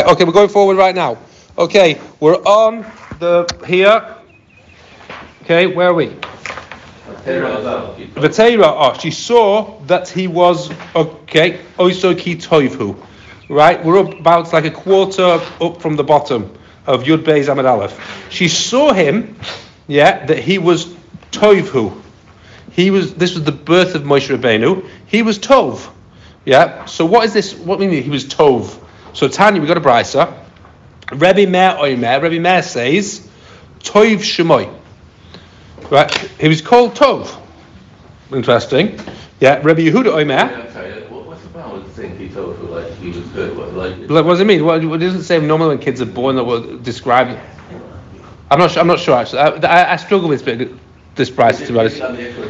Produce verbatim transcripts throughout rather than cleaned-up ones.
Okay, we're going forward right now. Okay, we're on the here. Okay, where are we? V'teira. Oh, she saw that he was okay. Oiso ki toivhu. Right, we're up about like a quarter up from the bottom of Yud Beis Amud Aleph. She saw him, yeah, that he was toivhu. He was. This was the birth of Moshe Rabbeinu. He was tov. Yeah. So what is this? What do we mean? He was tov. So Tanya, we got a brisa. Rebbe Meir Oimer. Rebbe Meir says, Tov Shemoy. Right. He was called Tov. Interesting. Yeah. Rebbe Yehuda Oimer. Yeah, sorry, what's the problem with saying he told who like he was good? What, like, What does it mean? What, what does it say normally when kids are born that will describe it? I'm not. I'm not sure actually. I, I, I struggle with this, this price to be honest.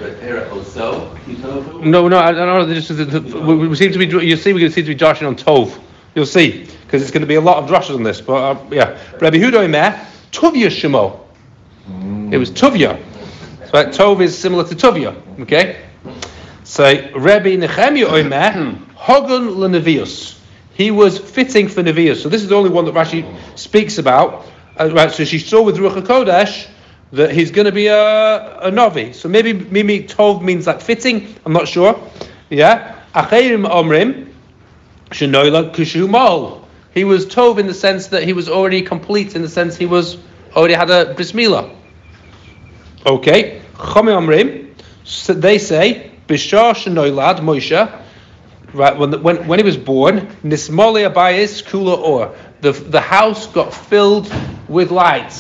No, no, I don't know. Just, we, we seem to be. You see, we seem to be joshing on Tov. You'll see, because it's going to be a lot of drushes on this. But uh, yeah, Rabbi Yehuda Omer, Tuvia Shemo. It was Tuvia. So like, Tov is similar to Tuvia. Okay. So Rabbi Nechemia Omer, Hogun leNevius. He was fitting for Nevius. So this is the only one that Rashi speaks about. Uh, right. So she saw with Ruach HaKodesh that he's going to be a, a Novi. So maybe maybe Tov means like fitting. I'm not sure. Yeah. Acheirim Omrim Shenoila Kushu Mol. He was Tov in the sense that he was already complete, in the sense he was already had a Bris Milah. Okay. Chome Omrim. So they say Bishar Shenoilad Moshe. Right, when, the, when when he was born, Nismoli Abayis Kula Or, the the house got filled with light.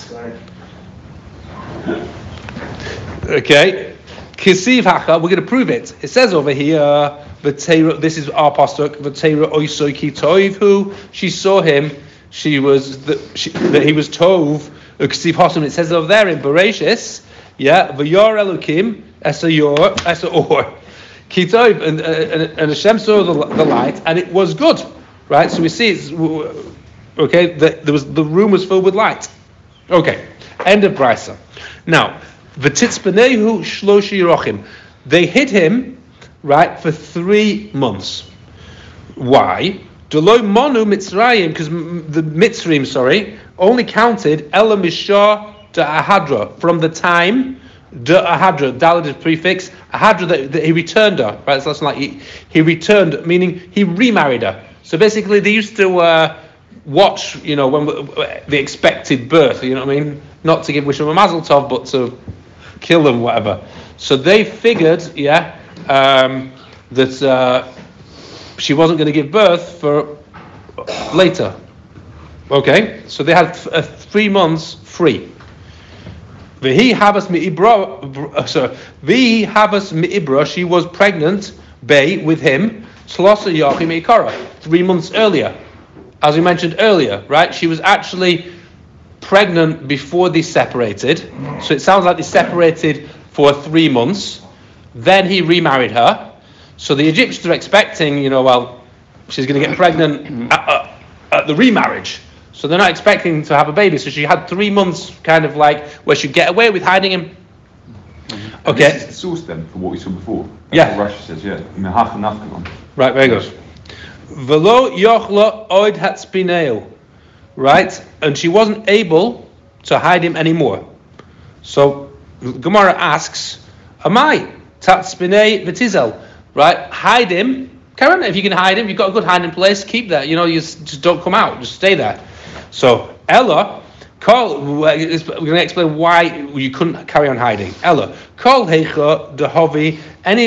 Okay, Kisiv Hacha, we're going to prove it. It says over here, V'teira, this is our pasuk. V'teira Oisoi Ki Toivhu. She saw him. She was the, she, that he was Tov. Kisiv Hosam. It says over there in Bereshis, yeah, V'yor Elokim Esayor Esaor. Kitov, and, and and Hashem saw the, the light, and it was good, right? So we see it's okay. The, there was the room was filled with light. Okay, end of brisa. Now, v'titzpanehu shloshi rochim. They hid him, right, for three months. Why? Deloy monu mitzrayim, because the Mitzrayim, sorry, only counted ela mishah to ahadra, from the time. De ahadra, dalad is prefix. Ahadra, that, that he returned her, right? So that's like he, he returned, meaning he remarried her. So basically, they used to uh, watch, you know, when the expected birth. You know what I mean? Not to give wish them a mazel tov, but to kill them, whatever. So they figured, yeah, um, that uh, she wasn't going to give birth for later. Okay, so they had uh, three months free. V'hi havas mi'ibra, so v'hi havas mi'ibra, she was pregnant, bay, with him, Shlosa Yachim Ikara, three months earlier. As we mentioned earlier, right? She was actually pregnant before they separated. So it sounds like they separated for three months. Then he remarried her. So the Egyptians are expecting, you know, well, she's going to get pregnant at, at, at the remarriage. So they're not expecting to have a baby. So she had three months kind of like where she'd get away with hiding him. Mm-hmm. Okay. This is the source then for what we saw before. That's yeah. what Rashi says, yeah. Right, very good. Velo yochla oid hatspineo. Right? And she wasn't able to hide him anymore. So Gemara asks, Amai, tatspinei v'tizel. Right? Hide him. Karen, if you can hide him, you've got a good hiding place, keep that. You know, you just, just don't come out. Just stay there. So, Ella, call, we're going to explain why you couldn't carry on hiding. Ella, call heicha dehavi, any,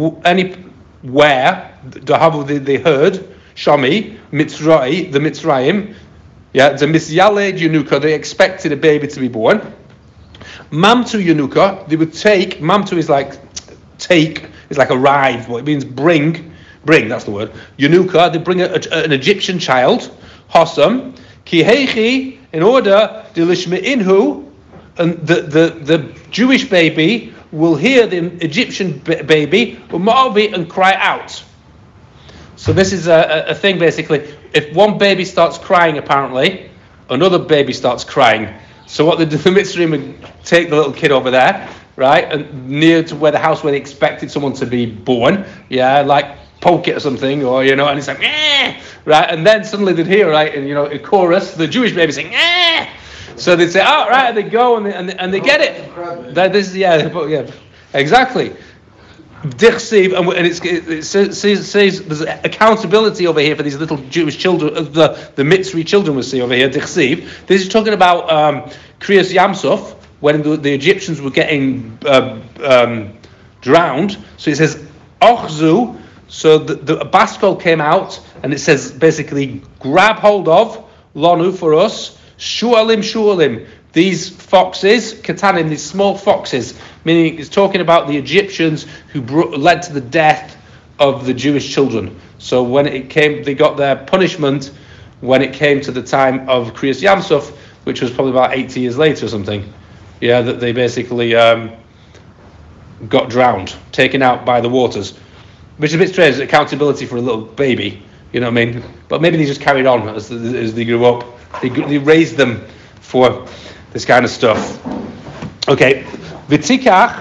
anywhere, dehavi they heard, Shami, Mitzrai, the Mitzrayim, yeah, the Misyale Yanuka, they expected a baby to be born. Mamtu Yanuka, they would take, Mamtu is like take, is like arrive, what it means bring, bring, that's the word. Yanuka, they bring a, a, an Egyptian child, Hossam, Kihechi, in order, Dilishme'inhu, and the, the, the Jewish baby will hear the Egyptian b- baby, and cry out. So this is a, a thing basically. If one baby starts crying, apparently, another baby starts crying. So what the, the Mitzrayim would take the little kid over there, right, and near to where the house where they expected someone to be born, yeah, like poke it or something, or you know, and it's like, eh, right, and then suddenly they'd hear, right, and you know, a chorus, the Jewish baby saying, eh, so they'd say, oh, right, and they go and they, and they, and they get it. That this, yeah, yeah, exactly. Dichsiv, and it's, it says, says there's accountability over here for these little Jewish children, the the Mitzri children we see over here. Dichsiv. This is talking about um, Kriyas Yamsuf, when the, the Egyptians were getting uh, um, drowned. So it says Ochzu. So the, the Baskol came out, and it says basically grab hold of Lonu for us. Shualim, shualim. These foxes, Katanim, these small foxes, meaning it's talking about the Egyptians who brought, led to the death of the Jewish children. So when it came, they got their punishment when it came to the time of Kriyas Yamsuf, which was probably about eighty years later or something. Yeah, that they basically um, got drowned, taken out by the waters, which is a bit strange. Accountability for a little baby, you know what I mean? But maybe they just carried on as, as they grew up. They, they raised them for this kind of stuff. Okay, v'tikach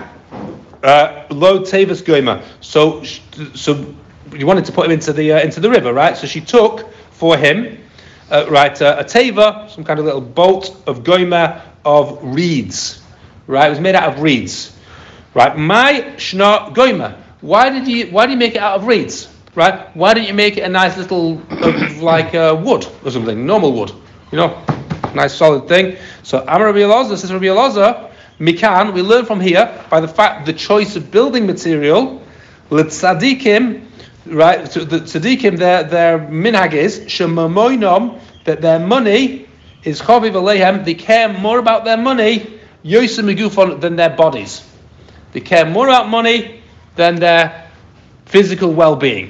lo tevas goyma. So, so you wanted to put him into the uh, into the river, right? So she took for him, uh, right, uh, a teva, some kind of little boat of goyma of reeds, right? It was made out of reeds, right? My shna goyma. Why did you Why did you make it out of reeds, right? Why didn't you make it a nice little of like uh, wood or something, normal wood, you know? Nice solid thing. So Amar Rabbi Elazar says, Rabbi Elazar, Mikan, we learn from here by the fact the choice of building material, l'tzadikim, right? So the tzadikim, their their minhag is shemamoinom, that their money is chaviv aleihem. They care more about their money yosem megufon than their bodies. They care more about money than their physical well-being.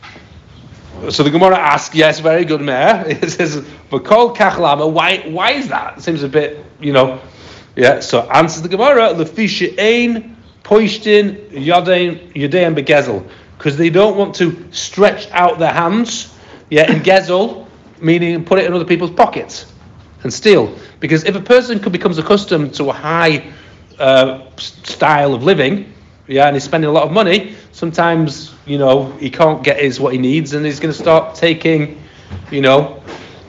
So the Gemara asks, yes, very good, Meir. It says, "V'kol kachlama." Why? Why is that? It seems a bit, you know, yeah. So answers the Gemara, "Lefisha ein poishtin yadein yadein begezel," because they don't want to stretch out their hands, yeah, in gezel, meaning put it in other people's pockets and steal. Because if a person could becomes accustomed to a high uh, style of living, yeah, and he's spending a lot of money, sometimes, you know, he can't get his what he needs, and he's going to start taking, you know,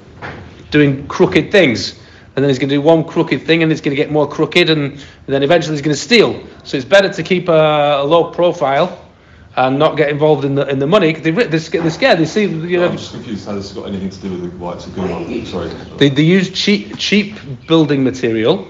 doing crooked things, and then he's going to do one crooked thing, and it's going to get more crooked, and, and then eventually he's going to steal. So it's better to keep a, a low profile and not get involved in the in the money. They, they're, they're scared. They see, you know. I'm just confused how this has got anything to do with the whites of Guma. Sorry. They they use cheap cheap building material,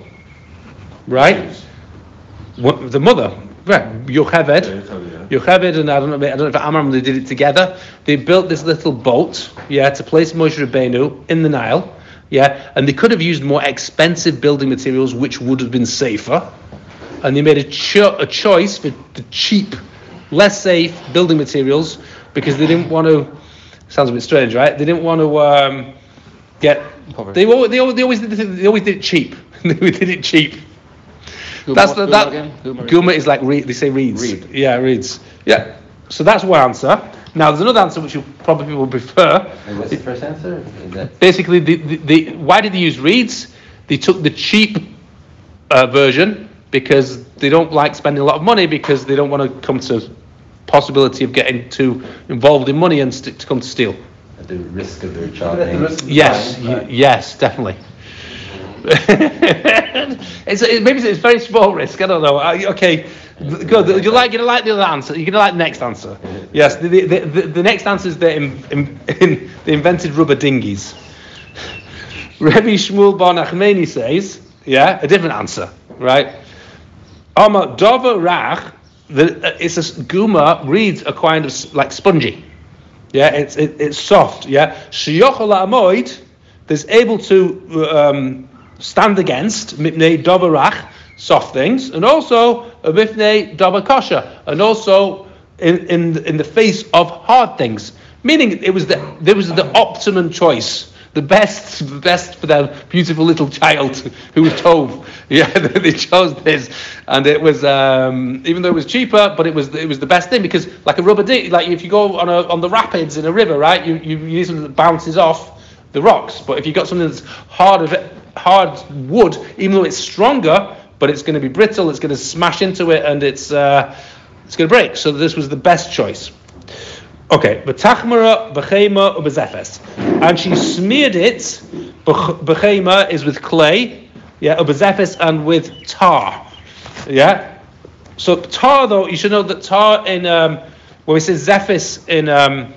right? What, the mother. Right, Yocheved, Yeah, Yocheved, and I don't know, I don't know if Amram they did it together. They built this little boat, yeah, to place Moshe Rabbeinu in the Nile, yeah, and they could have used more expensive building materials, which would have been safer, and they made a, cho- a choice for the cheap, less safe building materials because they didn't want to. Sounds a bit strange, right? They didn't want to um, get. They, always, they always they always did they always did it cheap. They did it cheap. Guma, That's the, Guma that again? Guma, Guma is like reed. They say reeds. Reed. Yeah, reeds. Yeah. So that's one answer. Now there's another answer which you probably people prefer. And what's the first answer? Is that Basically, the, the, the why did they use reeds? They took the cheap uh, version because they don't like spending a lot of money because they don't want to come to possibility of getting too involved in money and st- to come to steal. at the risk of their child? At the risk of Yes, dying, y- right. yes, definitely. it's it, maybe it's very small risk. I don't know. Uh, okay, good. You like you like the other answer. You're gonna like the next answer. Yes, the the, the, the next answer is they, in, in, in, they invented rubber dinghies. Rabbi Shmuel Bar Nachmani says, yeah, a different answer, right? Ama Dova Rach, the it's a guma reeds are kind of s- like spongy. Yeah, it's it, it's soft. Yeah, Shiyochel Amoid, that's able to um, stand against mipnei davarach, soft things, and also mipnei davar kosher, and also in in in the face of hard things. Meaning, it was the there was the optimum choice, the best the best for their beautiful little child who was told. Yeah, they chose this, and it was um, even though it was cheaper, but it was it was the best thing because like a rubber ding, like if you go on a on the rapids in a river, right, you you use something that bounces off the rocks. But if you got something that's hard of it, hard wood, even though it's stronger, but it's going to be brittle, it's going to smash into it, and it's uh, it's going to break. So this was the best choice. Okay, b'tachmara, b'chema, ubezefes. And she smeared it, b'chema is with clay, yeah, ubezefes and with tar, yeah. So tar, though, you should know that tar in, um, when we say zephys in, um,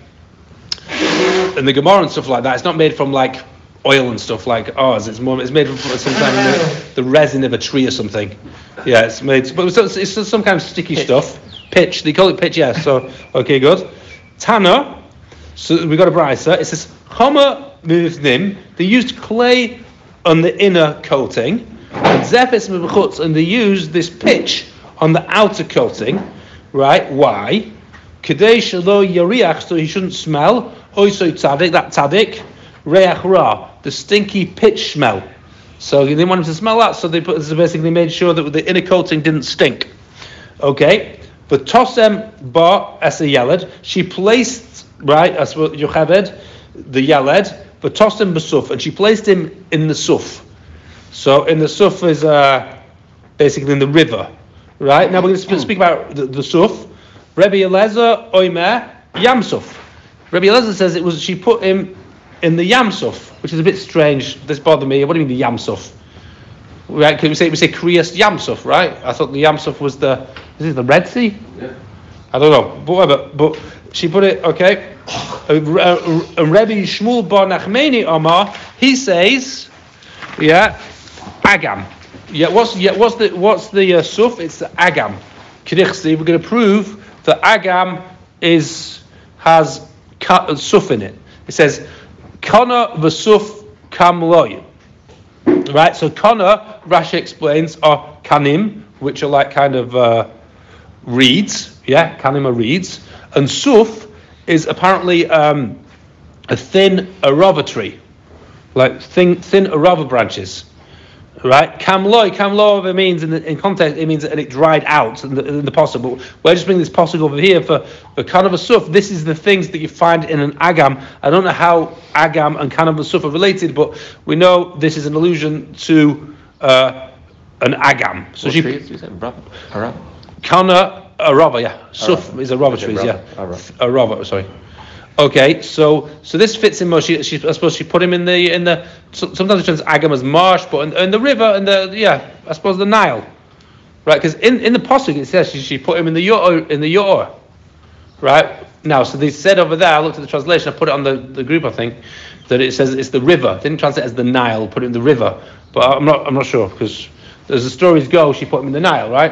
in the Gemara and stuff like that, it's not made from like oil and stuff like ours. It's more, it's made from some kind of the resin of a tree or something. Yeah, it's made, but it's, it's some kind of sticky pitch. stuff. Pitch, they call it pitch, yeah. So, okay, good. Tana, so we got a brisa. It says, Chama mivnim, they used clay on the inner coating, and zephys mivchutz, and they used this pitch on the outer coating, right? Why? Kedei shelo yariach, so he shouldn't smell. Oisoi tzadik, that tzadik, reach ra, the stinky pitch smell. So they didn't want him to smell that, so they put, so basically made sure that the inner coating didn't stink. Okay, but tosem ba as a yeled, she placed, right, as Yocheved, the yeled, but tosem basuf, and she placed him in the suf. So in the suf is uh, basically in the river, right? Now we're going to speak about the, the suf. Rabbi Eliezer oimer yamsuf. Rabbi Eliezer says it was she put him in the Yamsuf, which is a bit strange. This bothered me. What do you mean the Yamsuf? Right? Can we say we say Kriyas Yamsuf, right? I thought the Yamsuf was the is it the Red Sea? Yeah. I don't know, but whatever. But she put it okay. And Rabbi Shmuel bar Nachmani Omar, he says, yeah, Agam. Yeah, what's yeah what's the what's the uh, suf? It's the Agam. Kedichsi. We're going to prove that Agam is has suf in it. It says Kana v'suf kam loy. Right, so Kana, Rashi explains, are kanim, which are like kind of uh, reeds. Yeah, kanim are reeds, and suf is apparently um, a thin arava tree, like thin thin arava branches. Right, kamloi, kamloi means in the in context it means and it dried out in the, in the possible. We're just bringing this possible over here for for kind of a suf. This is the things that you find in an agam. I don't know how agam and kind of a suf are related, but we know this is an allusion to uh, an agam. So what she trees? You said arava. Kana arava, yeah. Suf is a rava trees, yeah. A rava, sorry. Okay, so so this fits in more. She, she, I suppose she put him in the in the. So, sometimes it turns Agam as marsh, but in, in the river and the yeah, I suppose the Nile, right? Because in, in the pasuk it says she, she put him in the Yor in the Yor, right? Now, so they said over there. I looked at the translation. I put it on the, the group. I think that it says it's the river. They didn't translate it as the Nile. Put it in the river, but I'm not I'm not sure because as the stories go, she put him in the Nile, right?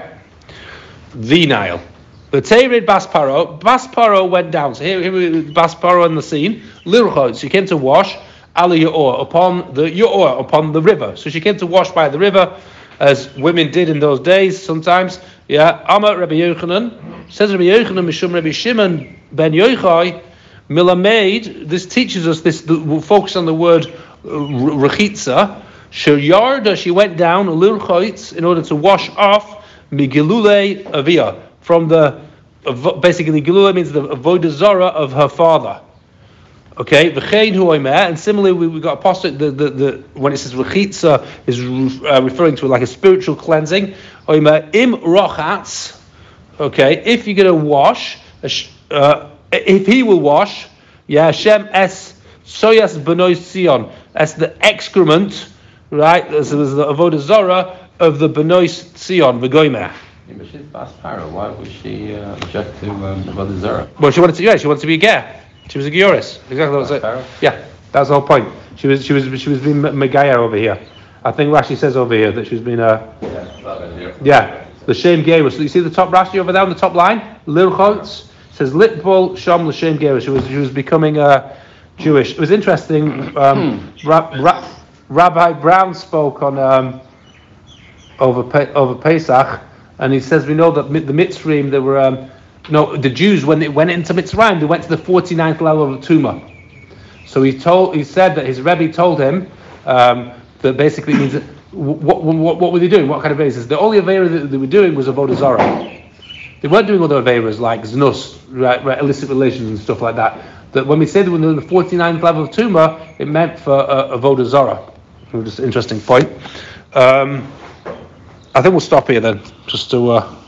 The Nile. The Teirid Basparo, Basparo went down. So here, here we Basparo on the scene. Lirchot, she came to wash ala Yaor upon the Yaor upon the river. So she came to wash by the river, as women did in those days. Sometimes, yeah. Amar Rabbi Yochanan says Rabbi Yochanan Mishum Rabbi Shimon ben Yochai Milamed. This teaches us this. We'll focus on the word rechitza. Sheyarda, she went down Lirchot in order to wash off Migilule Avia. From the, basically, Gilula means the avodah zara of her father. Okay, v'chein hu oimer, and similarly, we, we got a pasuk. The, the the when it says rechitza is uh, referring to like a spiritual cleansing. Oimer im rochatz. Okay, if you're going to wash, uh, if he will wash, yeah, Hashem es soyas benois Sion, as the excrement, right? This is the avodah zara of the benois Sion, v'goimer. Yeah, but she's Basparo. Why would she uh, object to um, Avodah Zarah? Well, she wanted to. Yeah, she wanted to be a ger. She was a Gioris. Exactly what I was. Yeah, that's the whole point. She was. She was. She was being Megaya over here. I think Rashi says over here that she's been a. Yeah. Yeah. The Shem Gerus. So you see the top Rashi over there on the top line. Lilchotz says Litbol Sham L'Shem Gerus. She was. She was becoming uh, Jewish. It was interesting. Um, Ra- Ra- Rabbi Brown spoke on um, over Pe- over Pesach. And he says we know that the Mitzrayim, they were, um, no, the Jews when they went into Mitzrayim, they went to the forty-ninth level of Tumah. So he told, he said that his Rebbe told him um, that basically means that, what, what what were they doing? What kind of basis? The only avera that they were doing was avodah zarah. They weren't doing other averas like znus, right, right, illicit relations and stuff like that. That when we say that we're in the forty-ninth level of Tumah, it meant for uh, avodah zarah. Just an interesting point. Um, I think we'll stop here then, just to. Uh,